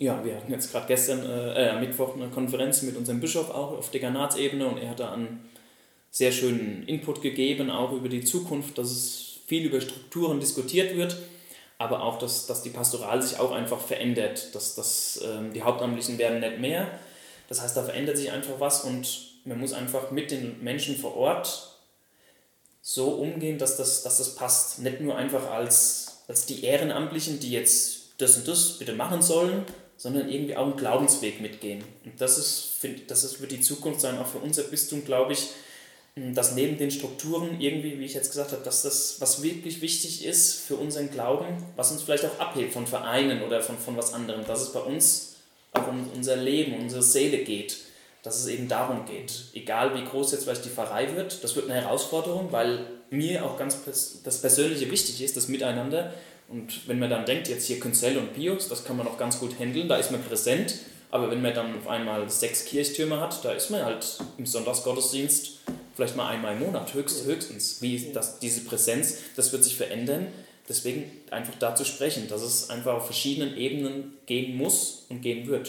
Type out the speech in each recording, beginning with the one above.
Ja, wir hatten jetzt gerade gestern, am Mittwoch, eine Konferenz mit unserem Bischof auch auf Dekanatsebene und er hat da einen sehr schönen Input gegeben, auch über die Zukunft, dass es viel über Strukturen diskutiert wird, aber auch, dass die Pastoral sich auch einfach verändert, dass die Hauptamtlichen werden nicht mehr. Das heißt, da verändert sich einfach was und man muss einfach mit den Menschen vor Ort so umgehen, dass das passt. Nicht nur einfach als die Ehrenamtlichen, die jetzt das und das bitte machen sollen, sondern irgendwie auch einen Glaubensweg mitgehen. Und das wird die Zukunft sein, auch für unser Bistum, glaube ich, dass neben den Strukturen irgendwie, wie ich jetzt gesagt habe, dass das, was wirklich wichtig ist für unseren Glauben, was uns vielleicht auch abhebt von Vereinen oder von was anderem, dass es bei uns auch um unser Leben, unsere Seele geht, dass es eben darum geht. Egal wie groß jetzt vielleicht die Pfarrei wird, das wird eine Herausforderung, weil mir auch ganz das Persönliche wichtig ist, das Miteinander. Und wenn man dann denkt, jetzt hier Künzell und Pius, das kann man noch ganz gut handeln, da ist man präsent. Aber wenn man dann auf einmal 6 Kirchtürme hat, da ist man halt im Sonntagsgottesdienst vielleicht mal einmal im Monat, höchstens. Diese Präsenz, das wird sich verändern. Deswegen einfach da zu sprechen, dass es einfach auf verschiedenen Ebenen gehen muss und gehen wird.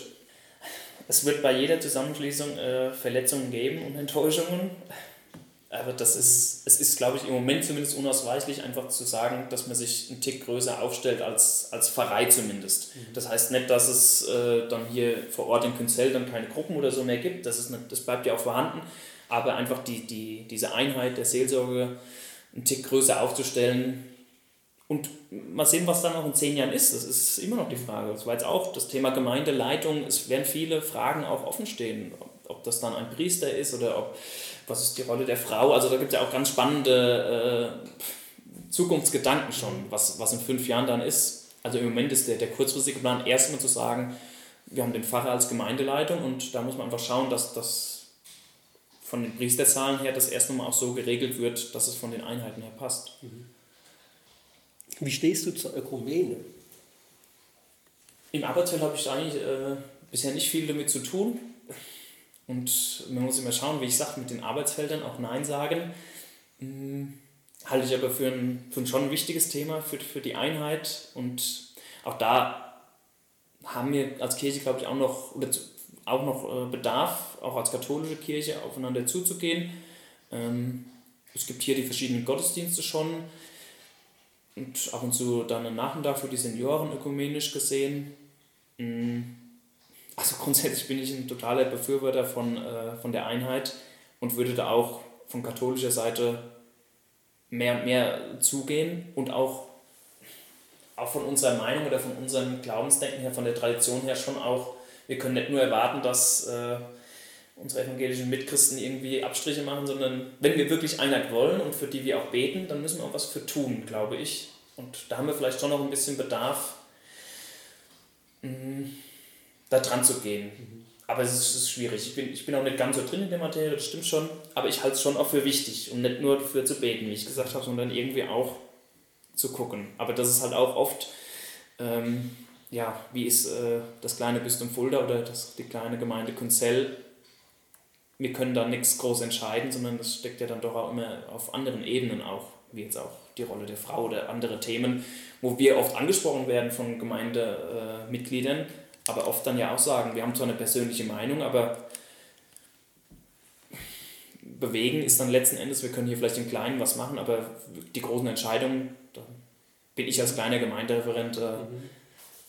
Es wird bei jeder Zusammenschließung Verletzungen geben und Enttäuschungen. Aber es ist, glaube ich, im Moment zumindest unausweichlich, einfach zu sagen, dass man sich einen Tick größer aufstellt als Pfarrei zumindest. Das heißt nicht, dass es dann hier vor Ort in Künzell dann keine Gruppen oder so mehr gibt, das bleibt ja auch vorhanden, aber einfach diese Einheit der Seelsorge einen Tick größer aufzustellen und mal sehen, was dann auch in 10 Jahren ist. Das ist immer noch die Frage. Das war jetzt auch das Thema Gemeindeleitung, es werden viele Fragen auch offen stehen, ob das dann ein Priester ist oder was ist die Rolle der Frau. Also da gibt es ja auch ganz spannende Zukunftsgedanken schon, was in 5 Jahren dann ist. Also im Moment ist der kurzfristige Plan erstmal zu sagen, wir haben den Pfarrer als Gemeindeleitung und da muss man einfach schauen, dass das von den Priesterzahlen her das erst nochmal auch so geregelt wird, dass es von den Einheiten her passt. Wie stehst du zur Ökumene? Im Arbeitsfeld habe ich eigentlich bisher nicht viel damit zu tun. Und man muss immer schauen, wie ich sage, mit den Arbeitsfeldern auch Nein sagen. Halte ich aber für ein schon wichtiges Thema für die Einheit. Und auch da haben wir als Kirche, glaube ich, auch noch Bedarf, auch als katholische Kirche aufeinander zuzugehen. Es gibt hier die verschiedenen Gottesdienste schon und ab und zu dann einen Nachmittag für die Senioren ökumenisch gesehen. Also grundsätzlich bin ich ein totaler Befürworter von der Einheit und würde da auch von katholischer Seite mehr zugehen und auch von unserer Meinung oder von unserem Glaubensdenken her, von der Tradition her schon auch, wir können nicht nur erwarten, dass unsere evangelischen Mitchristen irgendwie Abstriche machen, sondern wenn wir wirklich Einheit wollen und für die wir auch beten, dann müssen wir auch was für tun, glaube ich. Und da haben wir vielleicht schon noch ein bisschen Bedarf, da dran zu gehen. Aber es ist schwierig. Ich bin auch nicht ganz so drin in der Materie, das stimmt schon, aber ich halte es schon auch für wichtig und nicht nur für zu beten, wie ich gesagt habe, sondern irgendwie auch zu gucken. Aber das ist halt auch oft, wie ist das kleine Bistum Fulda oder die kleine Gemeinde Künzell, wir können da nichts groß entscheiden, sondern das steckt ja dann doch auch immer auf anderen Ebenen auch, wie jetzt auch die Rolle der Frau oder andere Themen, wo wir oft angesprochen werden von Gemeindemitgliedern, aber oft dann ja auch sagen, wir haben zwar eine persönliche Meinung, aber bewegen ist dann letzten Endes, wir können hier vielleicht im Kleinen was machen, aber die großen Entscheidungen, da bin ich als kleiner Gemeindereferent